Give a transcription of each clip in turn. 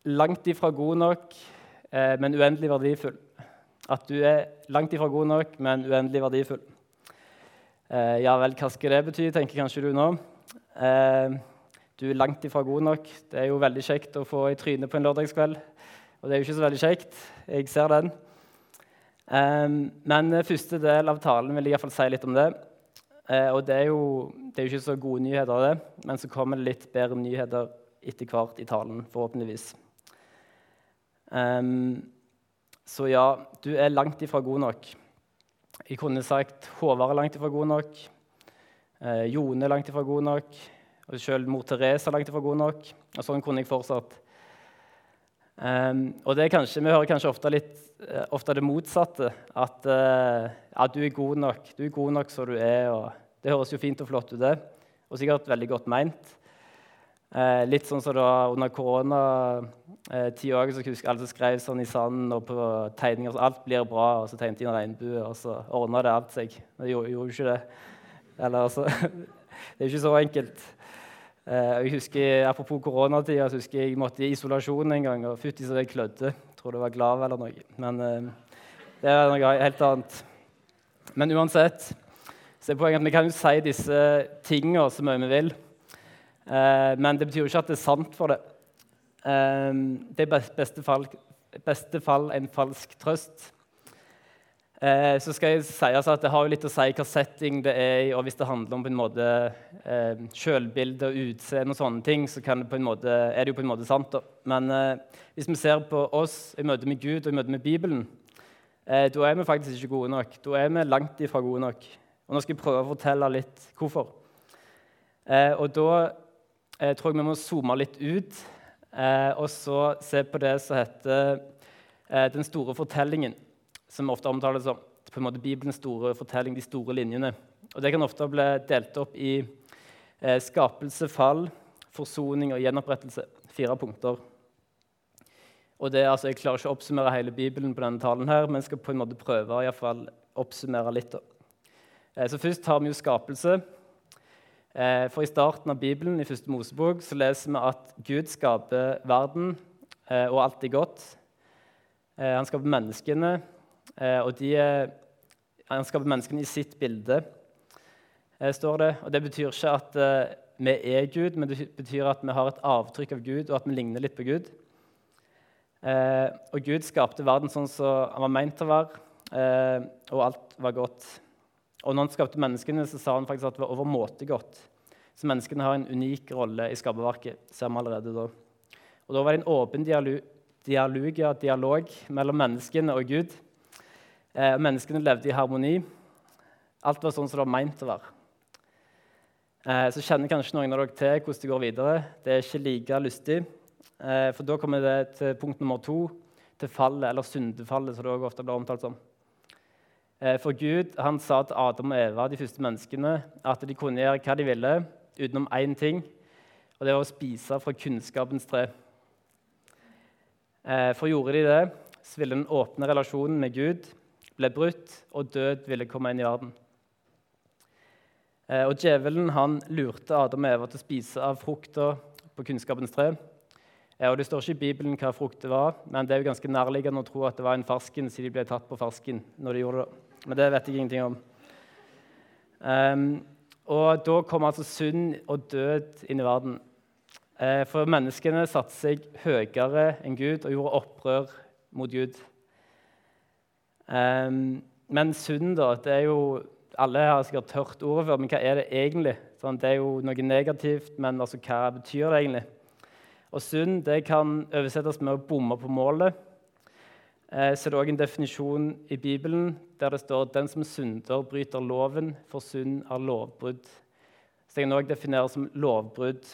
langt ifra god nok, men uendelig verdifull. At du langt ifra god nok, men uendelig verdifull. Ja vel, hva skal det bety, tenker kanskje du nå. Du langt ifra god nok. Det jo veldig kjekt å få i trynet på en lørdagskveld. Og det jo ikke så veldig kjekt. Jeg ser den. Men første del av talen vil jeg i hvert fall si litt om det. Og det jo ikke så gode nyheter av det, men så kommer det litt bedre nyheter etter hvert i talen, forhåpentligvis. Så ja, du langt ifra god nok. Jeg kunne sagt Håvard langt ifra god nok, Jone langt ifra god nok, og selv mor Therese langt ifra god nok, og sånn kunne jeg fortsatt. Og det vi hører kanskje ofte det motsatte, at du god nok, så du og det høres jo fint og flott ut det, og sikkert veldig godt ment. Litt sånn som da under korona-tiden, så husker alle som skrev sånn i sanden og på tegninger, så alt blir bra, og så tegnet de en regnbue, og så ordnet det alt seg. Det gjorde jo ikke det. Eller altså, det ikke så enkelt. Jeg husker, apropos koronatiden, så husker jeg måtte i isolasjon en gang, og fytti så jeg klødde. Jeg tror det var glav eller noe, men det noe helt annet. Men uansett, så poenget at vi kan jo si disse tingene så mye vi vil, men det betyr jo ikke at det sant for det. Det beste fall en falsk trøst. Så skal jeg si altså at det har jo litt å si hva setting det i, og hvis det handler om på en måte selvbilde og utseende og sånne ting, så kan det på en måte, det jo på en måte sant. Da. Men hvis vi ser på oss i møte med Gud og i møte med Bibelen, da vi faktisk ikke gode nok. Da vi langt ifra gode nok. Og nå skal jeg prøve å fortelle litt hvorfor. Og da tror jeg vi må zoome litt ut, og så se på det som heter den store fortellingen, som ofte omtales som på en måte Bibelens store fortelling, de store linjene. Og det kan ofte bli delt opp i skapelse, fall, forsoning og gjenopprettelse. 4 punkter. Og det, altså, jeg klarer ikke å oppsummere hele Bibelen på denne talen her, men jeg skal på en måte prøve i hvert fall oppsummere litt. Så først har vi jo skapelse. For i starten av Bibelen, i første Mosebok, så leser vi at Gud skaper verden og alt godt. Han skaper menneskene, og han skaper menneskene i sitt bilde, står det. Og det betyr ikke at vi Gud, men det betyr at vi har et avtrykk av Gud, og at vi ligner litt på Gud. Og Gud skapte verden sånn som han var ment til å være, og alt var godt. Og når han skapte menneskene, så sa han faktisk at det var overmåte godt. Så menneskene har en unik rolle i skaperverket, ser vi allerede da. Og da var det en åpen dialog mellom menneskene og Gud. Menneskene levde i harmoni. Alt var sånn som det var ment til å være. Så kjenner kanskje noen av dere til hvordan det går videre. Det ikke like lystig. For da kommer det til punkt nummer 2, til fallet, eller syndefallet, som det også ofte blir omtalt som. For Gud, han sa til Adam og Eva, de første menneskene, at de kunne gjøre hva de ville, utenom én ting, og det var å spise fra kunnskapens tre. For gjorde de det, så ville den åpne relasjonen med Gud ble brutt, og død ville komme inn i verden. Og djevelen, han lurte Adam og Eva til å spise av frukter på kunnskapens tre. Og det står ikke i Bibelen hva frukt det var, men det jo ganske nærliggende å tro at det var en farsken, siden de ble tatt på farsken når de gjorde det. Men det vet jeg ingenting om. Og da kom altså synd og død inn i verden. For menneskene satte seg høyere enn Gud og gjorde opprør mot Gud. Men synd da, det jo, alle har sikkert hørt ordet før, men hva det egentlig? Sånn, det jo noe negativt, men altså, hva betyr det egentlig? Og synd, det kan oversettes med å bomme på målet. Så det også en definisjon i Bibelen der det står «Den som synder bryter loven, for synd lovbrudd». Så det kan også defineres som lovbrudd.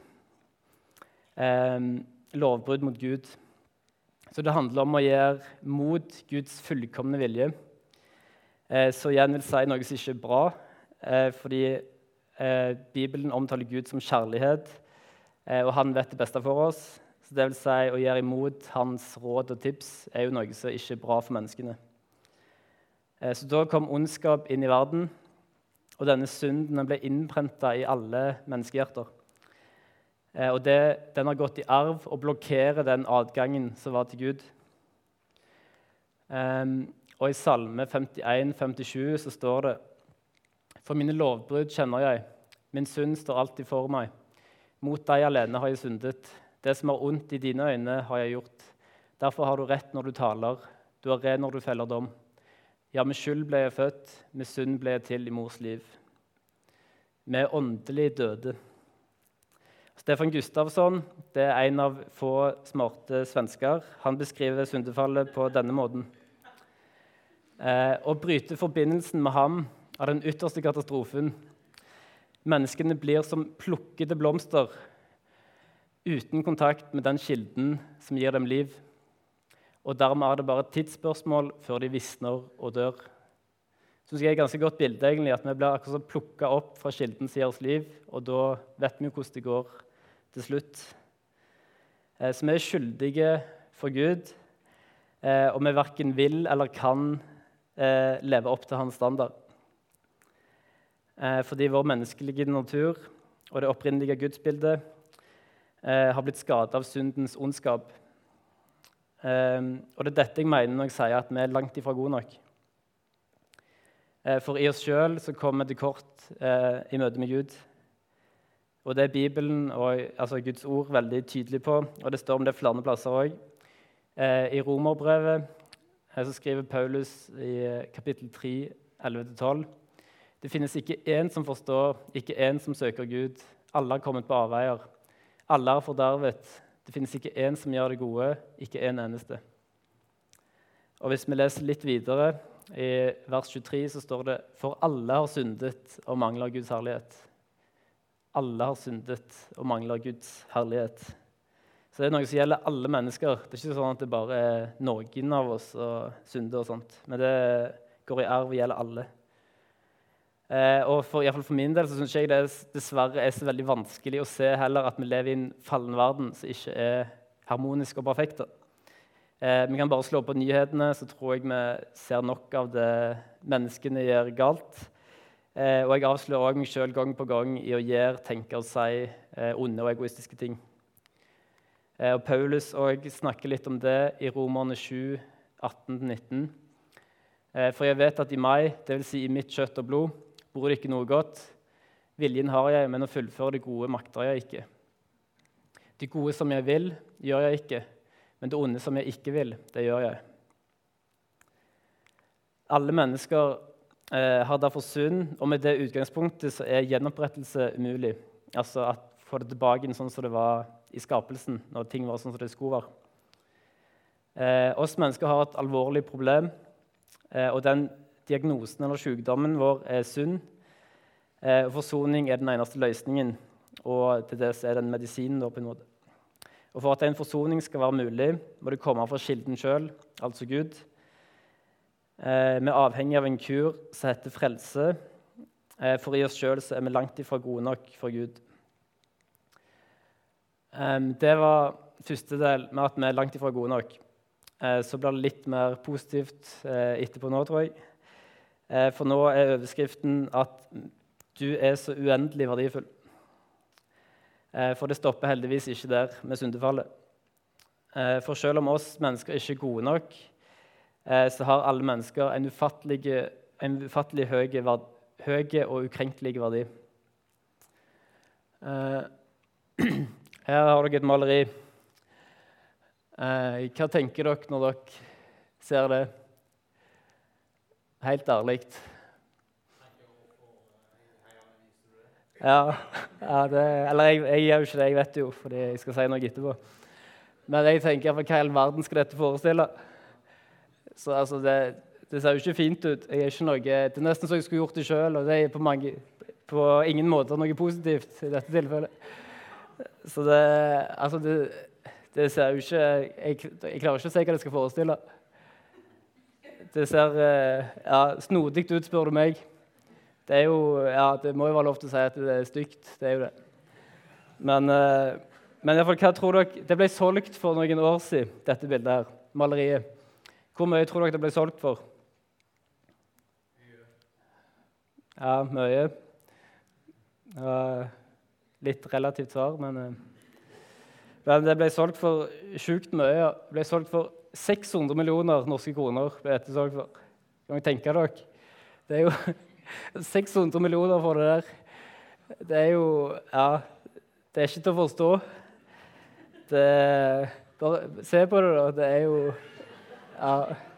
Lovbrudd mot Gud. Så det handler om å gjøre mot Guds fullkomne vilje. Så igjen vil si noe som ikke bra, fordi Bibelen omtaler Gud som kjærlighet, og han vet det beste for oss. Så det vil si å gjøre imot hans råd og tips jo noe som ikke bra for menneskene. Så da kom ondskap inn i verden, og denne synden ble innprentet i alle menneskehjerter. Og den har gått i arv og blokkerer den adgangen som var til Gud. Og i Salme 51-57 så står det: For mine lovbrudd kjenner jeg, min synd står alltid for meg. Mot deg alene har jeg syndet. Det som er ondt i dine øyne har jeg gjort. Derfor har du rett når du taler, du er ren når du feller dom. Ja, med skyld ble jeg født, med synd ble jeg til i mors liv. Med åndelig døde. Stefan Gustafsson, det er en av få smarte svensker. Han beskriver syndefallet på denne måten. Å bryte forbindelsen med ham er den ytterste katastrofen. Menneskene blir som plukkede blomster, uten kontakt med den kilden som gir dem liv. Og dermed er det bare et tidsspørsmål før de visner og dør. Så synes jeg er et ganske godt bilde, egentlig, at vi blir akkurat plukket opp fra kilden som gir oss liv, og da vet vi hvordan det går til slutt. Så vi er skyldige for Gud, og vi hverken vil eller kan leve opp til hans standard. Fordi vår menneskelige natur og det opprinnelige gudsbildet har blitt skadet av syndens ondskap. Og det er dette jeg mener når jeg sier at vi er langt ifra gode nok. For i oss selv så kommer vi til kort i møte med Gud. Og det er Bibelen og altså Guds ord veldig tydelig på, og det står om det flere plasser også. I Romerbrevet så skriver Paulus i kapittel 3, 11-12: Det finnes ikke en som forstår, ikke en som søker Gud. Alle har kommet på avveier. Alle er fordervet. Det finnes ikke en som gjør det gode, ikke en eneste. Og hvis vi leser litt videre, i vers 23 så står det: For alle har syndet og mangler Guds herlighet. Alle har syndet og mangler Guds herlighet. Så det er noe som gjelder alle mennesker. Det er ikke sånn at det bare er noen av oss og synder og sånt. Men det går i arv og gjelder alle. Og i hvert fall for min del så synes jeg det dessverre er så veldig vanskelig å se heller at vi lever i en fallen verden som ikke er harmonisk og perfekt. Vi kan bare slå på nyhetene, så tror jeg vi ser nok av det menneskene gjør galt. Og jeg avslører også meg selv gang på gang i å gjøre, tenke og si onde og egoistiske ting. Og Paulus også snakker litt om det i Romerne 7, 18-19. For jeg vet at i meg, det vil si i mitt kjøtt og blod, bor det ikke noe godt. Viljen har jeg, men å fullføre det gode makter jeg ikke. Det gode som jeg vil, gjør jeg ikke, men det onde som jeg ikke vil, det gjør jeg. Alle mennesker har derfor synd, og med det utgangspunktet så er gjenopprettelse umulig. Altså at få det tilbake sånn som det var i skapelsen, når ting var sånn som det skulle være. Oss mennesker har et alvorlig problem, og den diagnosen eller sykdommen vår er synd. Forsoning er den eneste løsningen, og til det er den medisinen da, på en måte. Og for at en forsoning skal være mulig, må det komme fra kilden selv, altså Gud. Vi er avhengig av en kur som heter frelse, for i oss selv så er vi langt ifra gode nok for Gud. Det var første del med at vi er langt ifra gode nok. Så blir det litt mer positivt etterpå nå, tror jeg. For nå er overskriften at du er så uendelig verdifull. For det stopper heldigvis ikke der med syndefallet. For selv om oss mennesker ikke er gode nok, så har alle mennesker en ufattelig høy og ukrenkelig verdi. Her har dere et maleri. Hva tenker dere når dere ser det? Helt ærlig. Ja, eller jeg gjør jo ikke det, jeg vet jo, fordi jeg skal si noe etterpå. Men jeg tenker, hva i all verden skal dette forestille? Så altså, det ser jo ikke fint ut. Det er nesten så jeg skulle gjort det selv, og det er på ingen måte noe positivt i dette tilfellet. Så det ser jo ikke, jeg klarer ikke å si hva det skal forestille. Det ser snodig ut, spør du meg. Det er jo, det må jo være lov til å si at det er stygt, det er jo det. Men i hvert fall, hva tror dere? Det ble solgt for noen år siden, dette bildet her, maleriet. Hvor mye tror dere det ble solgt for? Ja, mye. Litt relativt svar, men Men det ble solgt for sjukt mye. Det ble solgt for 600 millioner norske kroner. Ble dette solgt for. Kan dere tenke dere? Det er jo 600 millioner for det der. Det er jo, ja, det er ikke til å forstå. Bare se på det da, det er jo, ja,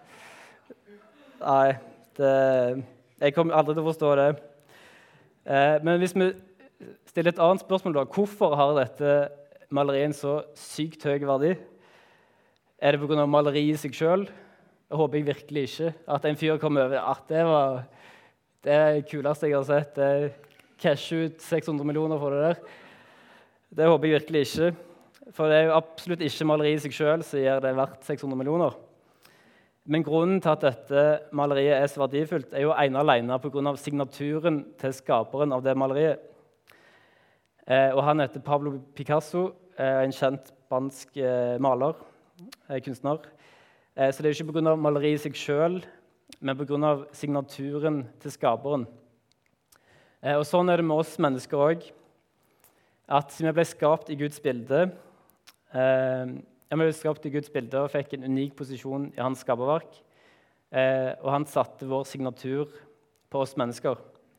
nei, jeg kommer aldri til å forstå det. Men hvis vi stiller et annet spørsmål da, hvorfor har dette maleriet en så sykt høy verdi? Er det på grunn av maleriet i seg selv? Jeg håper jeg virkelig ikke. At en fyr kom over, at det var det kuleste jeg har sett. Det casher ut 600 millioner for det der. Det håper jeg virkelig ikke. For det er jo absolutt ikke maleriet i seg selv som gjør det verdt 600 millioner. Men grunnen til at dette maleriet er så verdifullt, er jo ene alene på grunn av signaturen til skaperen av det maleriet. Og han heter Pablo Picasso, en kjent spansk maler, kunstner. Så det er jo ikke på grunn av maleriet i seg selv, men på grunn av signaturen til skaperen. Og sånn er det med oss mennesker også, at vi ble skapt i Guds bilde, vi ble skapt i Guds bilde og fikk en unik posisjon i hans skaperverk, og han satte vår signatur på oss mennesker.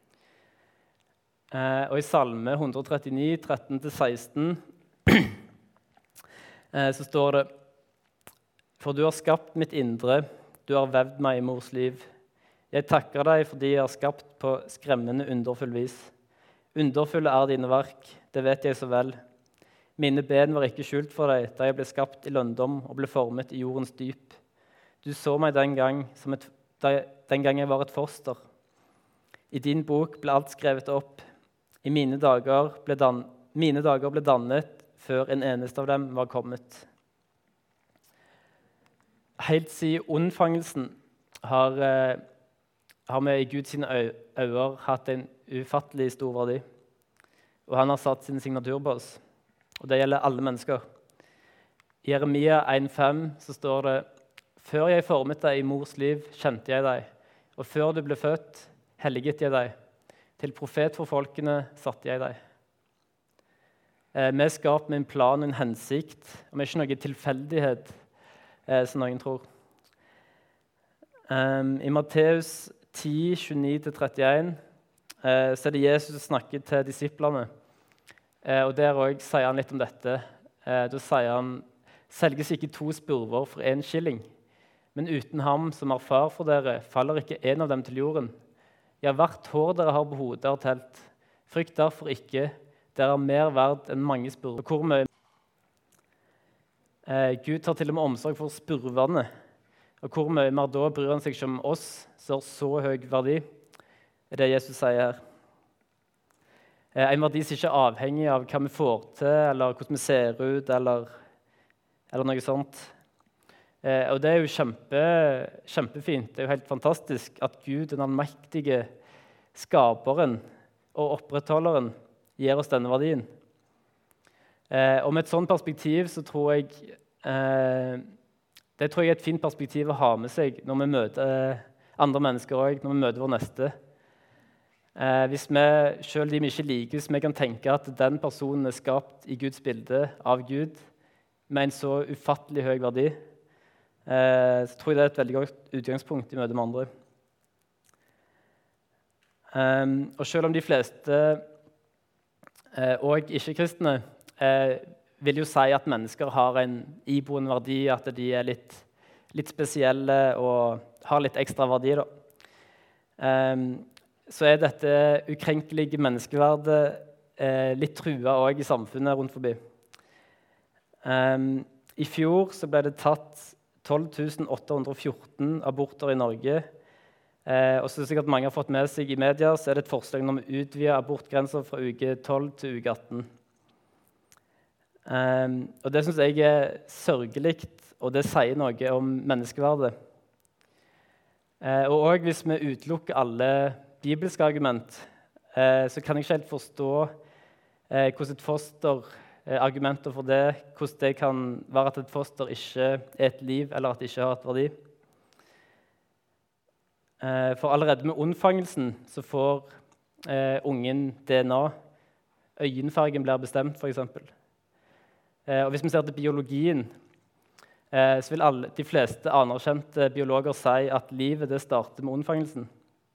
Og i Salme 139, 13-16, så står det: For du har skapt mitt indre, du har vevd meg i mors liv. Jeg takker deg fordi jeg har skapt på skremmende underfull vis. Underfulle er dine verk, det vet jeg så vel. Mine ben var ikke skjult for deg da jeg ble skapt i lønndom og ble formet i jordens dyp. Du så meg den gang jeg var et foster. I din bok ble alt skrevet opp. I mine dager ble dannet før en eneste av dem var kommet. Helt siden unnfangelsen har vi i Guds øyne hatt en ufattelig stor verdi. Og han har satt sin signatur på oss. Og det gjelder alle mennesker. I Jeremia 1,5 så står det: Før jeg formet deg i mors liv, kjente jeg deg. Og før du ble født, helliget jeg deg. Til profet for folkene satte jeg deg. Vi er skapt med en plan og en hensikt, og vi er ikke noe tilfeldighet, som noen tror. I Matteus 10, 29-31 så er det Jesus som snakker til disiplene. Og der også sier han litt om dette. Da sier han: Selges ikke 2 spurver for 1 skilling, men uten ham som er far for dere, faller ikke en av dem til jorden. Ja, hvert hår dere har på hodet er telt. Frykt derfor ikke, dere er mer verd enn mange spurver. Hvor mye? Gud tar til og med omsorg for spurvene. Og hvor mye mer da bryr han seg ikke om oss, som har så høy verdi? Det er det Jesus sier her. En verdi som ikke er avhengig av hva vi får til, eller hvordan vi ser ut, eller noe sånt. Og det er jo kjempefint. Det er jo helt fantastisk at Gud, den allmektige skaperen og opprettholderen, gir oss denne verdien. Og med et sånt perspektiv så tror jeg det er et fint perspektiv å ha med seg når vi møter andre mennesker også, når vi møter vår neste. Hvis vi, selv de vi ikke liker, hvis vi kan tenke at den personen er skapt i Guds bilde av Gud med en så ufattelig høy verdi, så tror jeg det er et veldig godt utgangspunkt i møte med andre. Og selv om de fleste og ikke-kristne vil jo si at mennesker har en iboende verdi, at de er litt spesielle og har litt ekstra verdi, da. Så er dette ukrenkelige menneskeverdet litt trua også i samfunnet rundt forbi. I fjor så ble det tatt 12.814 aborter i Norge. Og så sikkert mange har fått med seg i media, så er det et forslag om å utvide abortgrenser fra uke 12 til uke 18. Og det synes jeg er sørgelig, og det sier noe om menneskeverdet. Og også hvis vi utelukker alle bibelske argument, så kan jeg ikke helt forstå hvordan et foster, argumenter for det, hvordan det kan være at et foster ikke er et liv, eller at det ikke har et verdi. For allerede med unnfangelsen så får ungen DNA. Øyenfargen blir bestemt, for eksempel. Og hvis vi ser til biologien, så vil de fleste anerkjente biologer si at livet det starter med unnfangelsen.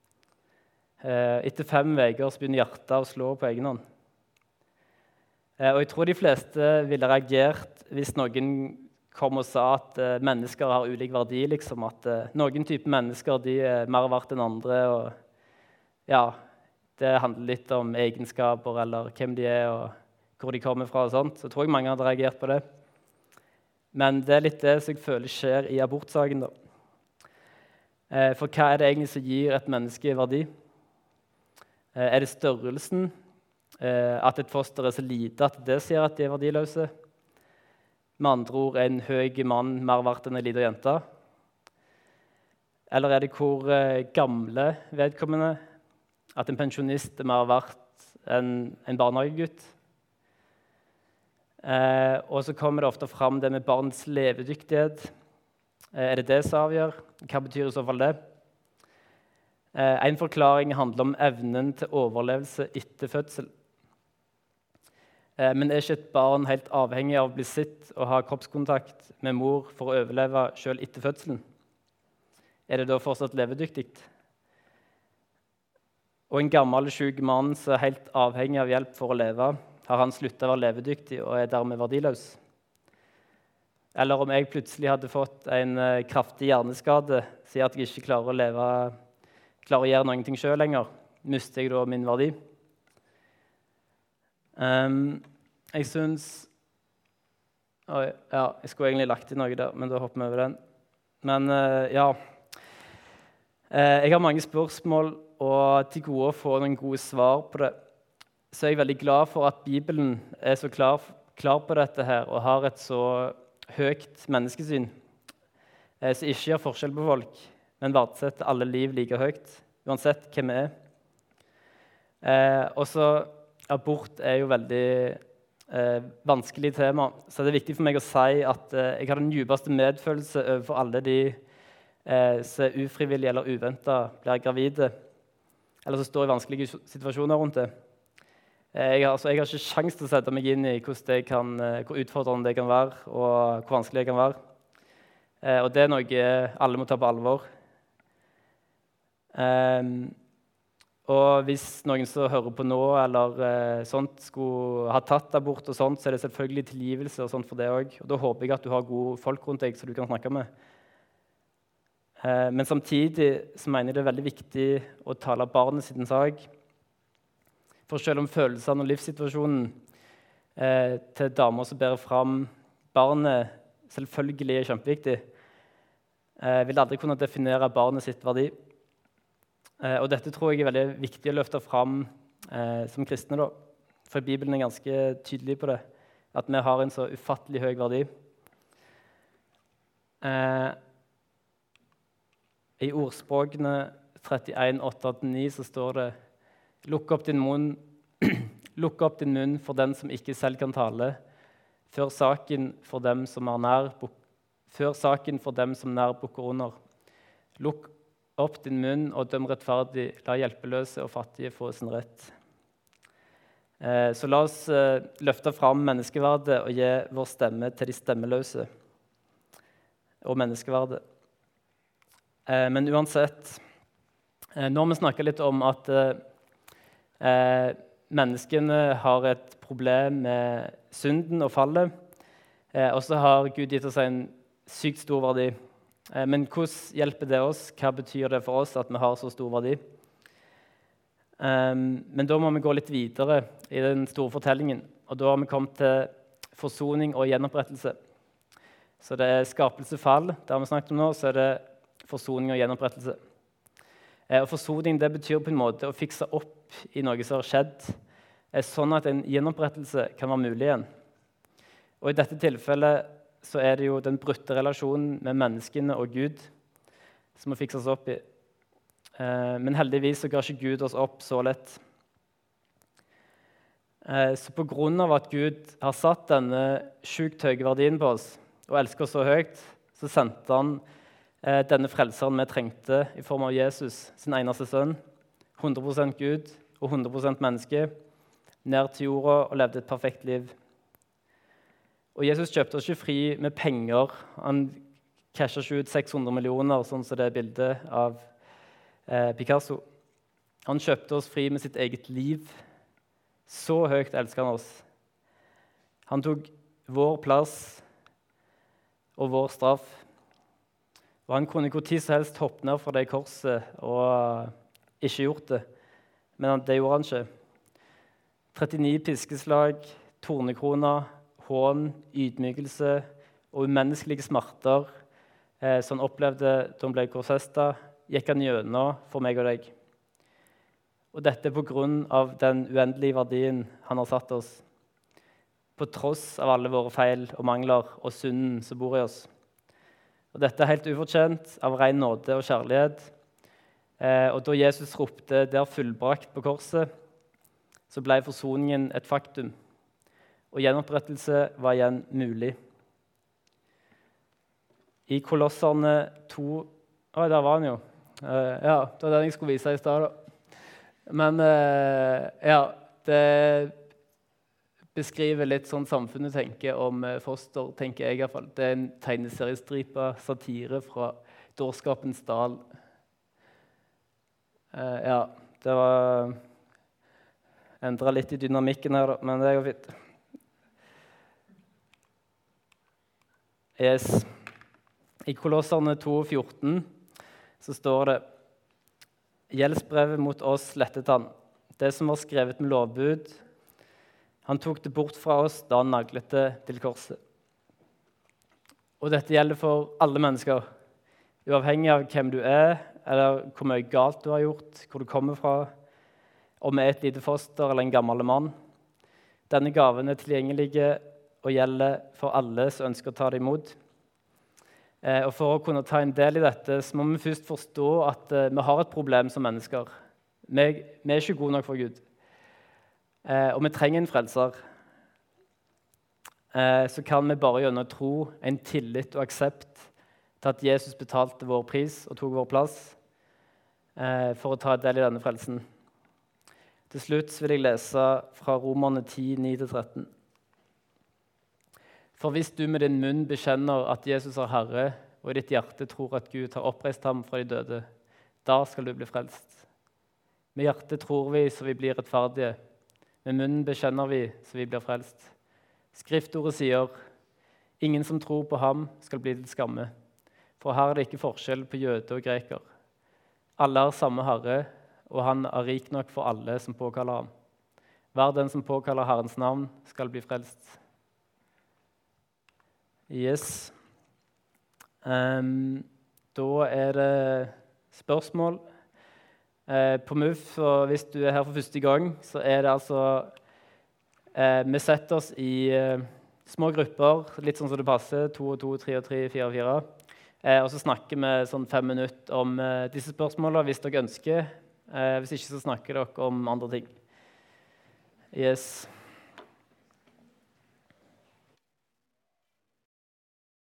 Etter 5 uker så begynner hjertet å slå på egen hånd. Og jeg tror de fleste ville reagert hvis noen kom og sa at mennesker har ulik verdi, liksom, at noen typer mennesker de er mer verdt enn andre, og ja, det handler litt om egenskaper eller hvem de er og hvor de kommer fra og sånt. Så tror jeg mange hadde reagert på det. Men det er litt det som jeg føler skjer i abortsaken da. For hva er det egentlig som gir et menneske verdi? Er det størrelsen? At et foster er så lite at det sier at de er verdiløse? Med andre ord, er en høy mann mer verdt enn en liten jente? Eller er det hvor gamle vedkommende? At en pensjonist er mer verdt enn en barnehagegutt? Og så kommer det ofte fram det med barns levedyktighet. Er det det som avgjør? Hva betyr i så fall det? En forklaring handler om evnen til overlevelse etter fødsel. Men er ikke et barn helt avhengig av å bli sett og ha kroppskontakt med mor for å overleve selv etter fødselen? Er det da fortsatt levedyktig? Og en gammel, syk mann som er helt avhengig av hjelp for å leve, har han sluttet å være levedyktig og er dermed verdiløs? Eller om jeg plutselig hadde fått en kraftig hjerneskade, sier at jeg ikke klarer å gjøre noen ting selv lenger, mister jeg da min verdi? Jeg synes jeg skulle egentlig lagt inn noe der, men da hopper vi over den. Men jeg har mange spørsmål og til gode å få noen gode svar på det. Så er jeg veldig glad for at Bibelen er så klar på dette her, og har et så høyt menneskesyn, som ikke gjør forskjell på folk, men verdsetter alle liv like høyt, uansett hvem vi er. Og så abort er jo veldig vanskelig tema, så det er viktig for meg å si at jeg har den dypeste medfølelse overfor alle de som ufrivillig eller uventet blir gravide, eller som står i vanskelige situasjoner rundt det. Jeg har ikke sjans til å sette meg inn i hvor utfordrende det kan være, og hvor vanskelig det kan være. Og det er noe alle må ta på alvor. Og hvis noen som hører på nå, eller sånt, skulle ha tatt abort og sånt, så er det selvfølgelig tilgivelse og sånt for det også. Og da håper jeg at du har gode folk rundt deg som du kan snakke med. Men samtidig så mener jeg det er veldig viktig å tale barnet sin sak. For selv om følelsene og livssituasjonen til damer som bærer fram barnet selvfølgelig er kjempeviktig, vil aldri kunne definere barnet sitt verdi. Og dette tror jeg er veldig viktig å løfte fram som kristne, da. For Bibelen er ganske tydelig på det, at vi har en så ufattelig høy verdi. I ordspråkene 31, 8-9 så står det: Lukk opp din munn for den som ikke selv kan tale, før saken for dem som nær bukker under. Lukk opp din munn og døm rettferdig, la hjelpeløse og fattige få sin rett. Så la oss løfte fram menneskeverdet og gi vår stemme til de stemmeløse og menneskeverdet. Men uansett, nå har vi snakket litt om at menneskene har et problem med synden og fallet, og så har Gud gitt oss en sykt stor verdi. Men hvordan hjelper det oss? Hva betyr det for oss at vi har så stor verdi? Men da må vi gå litt videre i den store fortellingen, og da har vi kommet til forsoning og gjenopprettelse. Så det er skapelsefall, det har vi snakket om nå, så er det forsoning og gjenopprettelse. Og forsoning det betyr på en måte å fikse opp i noe som har skjedd, sånn at en gjenopprettelse kan være mulig igjen. Og i dette tilfellet så er det jo den brutte relasjonen med menneskene og Gud som må fikses opp i. Men heldigvis så ga ikke Gud oss opp så lett. Så på grunn av at Gud har satt denne sjukt høye verdien på oss og elsker oss så høyt, så sendte han denne frelseren vi trengte i form av Jesus, sin eneste sønn, 100% Gud og 100% menneske, ned til jorda og levde et perfekt liv. Og Jesus kjøpte oss ikke fri med penger. Han cashet ikke ut 600 millioner, sånn som det bildet av Picasso. Han kjøpte oss fri med sitt eget liv. Så høyt elsker han oss. Han tok vår plass og vår straff. Og han kunne hvor tid som helst hoppe ned fra det korset og ikke gjort det. Men det gjorde han ikke. 39 piskeslag, tornekroner, hån, ydmykelse og umenneskelige smerter som han opplevde da han ble korsfestet, gikk han gjennom for meg og deg. Og dette er på grunn av den uendelige verdien han har satt oss. På tross av alle våre feil og mangler og synden som bor i oss. Og dette er helt ufortjent av ren nåde og kjærlighet. Og da Jesus ropte «Det er fullbrakt» på korset, så ble forsoningen et faktum. Og gjenopprettelse var igjen mulig. I Kolosserne 2... der var han jo. Ja, det var den jeg skulle vise i sted da. Men det beskriver litt sånn samfunnet tenker om foster, tenker jeg i hvert fall. Det er en tegneseriestripa satire fra Dårskapens dal. Det var endret litt i dynamikken her, da, men det går fint. Yes. I Kolosserne 2,14 så står det «Gjeldsbrevet mot oss lettet han. Det som var skrevet med lovbud, han tok det bort fra oss da han naglet det til korset.» Og dette gjelder for alle mennesker, uavhengig av hvem du er, eller hvor mye galt du har gjort, hvor du kommer fra, om er et lite foster eller en gammel mann. Denne gaven er tilgjengelige og gjelder for alle som ønsker å ta det imot. Og for å kunne ta en del i dette, så må vi først forstå at vi har et problem som mennesker. Vi er ikke gode nok for Gud. Og vi trenger en frelser. Så kan vi bare gjennom tro, en tillit og aksept til at Jesus betalte vår pris og tok vår plass for å ta del i denne frelsen. Til slutt vil jeg lese fra Romerne 10, 9-13. For hvis du med din munn bekjenner at Jesus er Herre, og i ditt hjerte tror at Gud har oppreist ham fra de døde, da skal du bli frelst. Med hjertet tror vi så vi blir rettferdige. Med munnen bekjenner vi så vi blir frelst. Skriftordet sier, ingen som tror på ham skal bli til skamme. For her er det ikke forskjell på jøde og greker. Alle har samme Herre, og han er rik nok for alle som påkaller ham. Hver den som påkaller Herrens navn skal bli frelst. Yes. Da er det spørsmål. På MUF, og hvis du er her for første gang, så er det altså vi setter oss i små grupper, litt sånn som det passer, 2 og 2, 3 og 3, 4 og 4. Og så snakker vi sånn 5 minutter om disse spørsmålene hvis dere ønsker. Hvis ikke så snakker dere om andre ting. Yes.